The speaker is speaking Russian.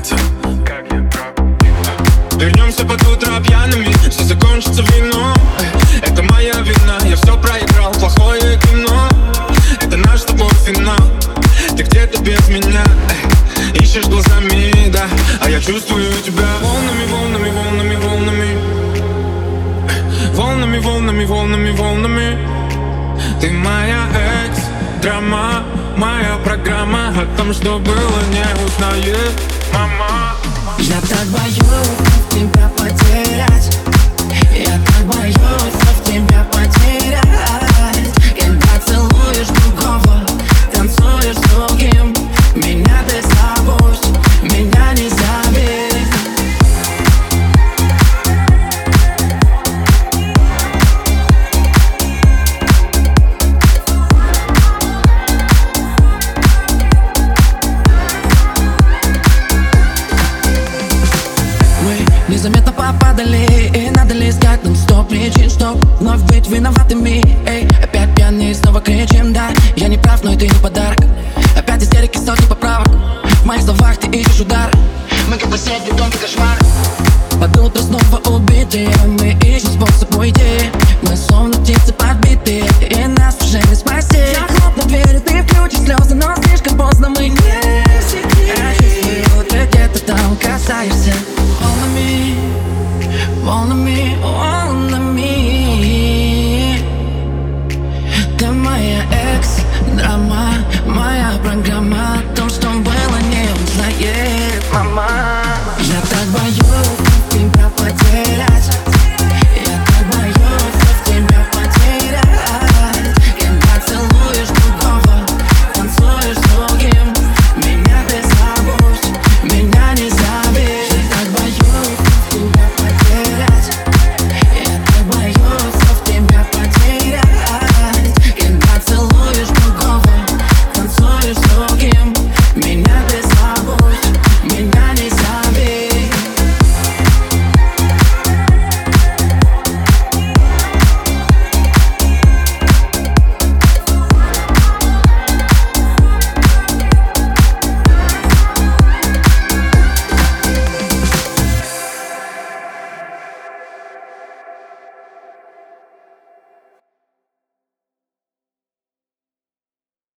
проникнуться, вернемся под утро пьяными, все закончится вином. Это моя вина, я все проиграл, плохое кино. Это наш с тобой финал. Ты где-то без меня, ищешь глазами, да, а я чувствую тебя волнами, волнами, волнами, волнами, волнами, волнами, волнами, волнами. Ты моя экс-драма, моя программа о том, что было, не узнает мама. Я так боюсь тебя потерять. Я так боюсь тебя потерять. Когда целуешь другого, танцуешь с другим, меня ты забудь, меня не забей. Мы незаметно попадали, и надо ли искать нам 100 причин, чтоб вновь быть виноватыми. Эй, опять пьяные, снова кричим, да. Я не прав, но и ты не подарок. Опять истерики, сотни поправок. В моих словах ты ищешь удар. Мы как соседи, тонкий кошмар. Под утро снова убитые, мы ищем способ уйти. Мы словно птицы